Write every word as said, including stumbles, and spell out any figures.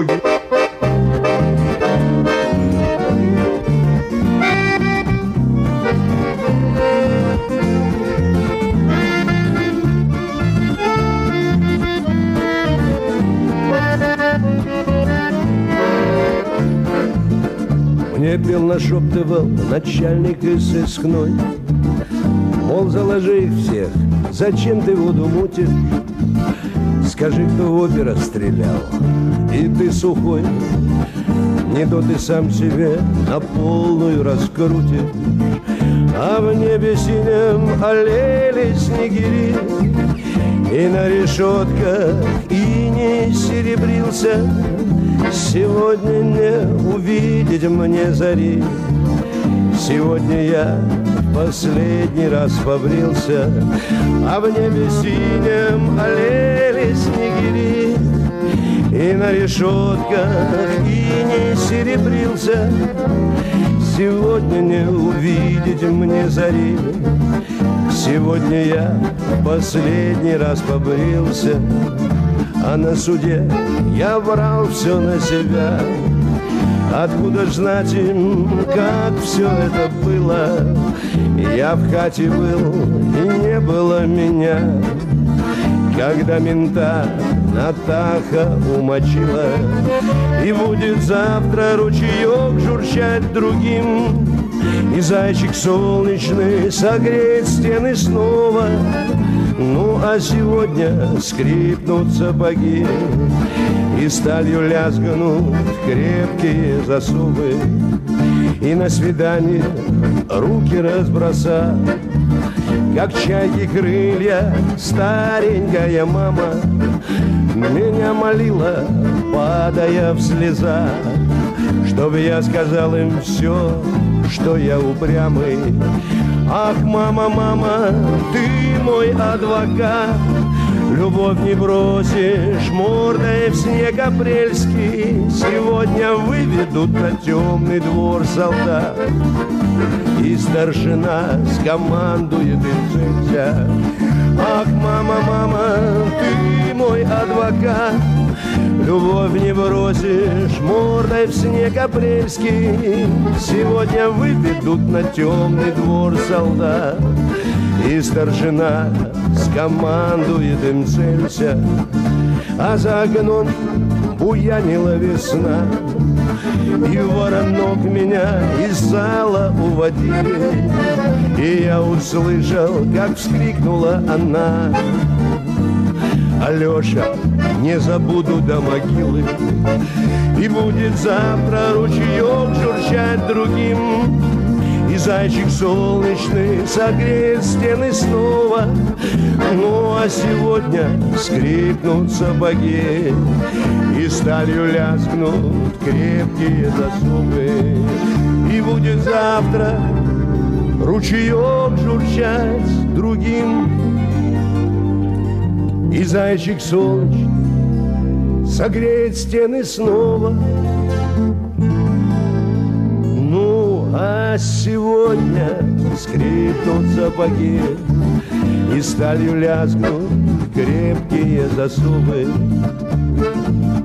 дороги. Мне пел, нашептывал начальник сыскной, мол, заложи их всех, зачем ты воду мутишь? Скажи, кто в опера стрелял, и ты сухой, не то ты сам себе на полную раскрутишь. А в небе синем олели снегири, и на решетках иней серебрился. Сегодня не увидеть мне зари, сегодня я последний раз побрился. А в небе синем олели снегири, и на решетках иней серебрился. Сегодня не увидеть мне зари, сегодня я последний раз побрился. А на суде я брал все на себя. Откуда ж знать им, как все это было? Я в хате был, и не было меня. Когда мента Натаха умочила, и будет завтра ручеек журчать другим, и зайчик солнечный согреет стены снова. Ну, а сегодня скрипнут сапоги, и сталью лязгнут крепкие засувы, и на свидание руки разбросав, как чайки крылья, старенькая мама меня молила, падая в слезах, чтоб я сказал им все, что я упрямый. Ах, мама, мама, ты мой адвокат, любовь не бросишь мордой в снег апрельский. Сегодня выведут на темный двор солдат, и старшина скомандует им жильца. Ах, мама, мама, ты мой адвокат, любовь не бросишь мордой в снег апрельский. Сегодня выведут на темный двор солдат, и старшина скомандует им целься. А за окном буянила весна, и воронок меня из зала уводили, и я услышал, как вскрикнула она: Алеша, не забуду до могилы, и будет завтра ручеек журчать другим, и зайчик солнечный согреет стены снова. Ну, а сегодня скрипнут сапоги, и сталью лязгнут крепкие засувы, и будет завтра ручеек журчать другим, и зайчик солнечный согреет стены снова. Ну, а сегодня скрипнут сапоги, и сталью лязгнут крепкие засувы.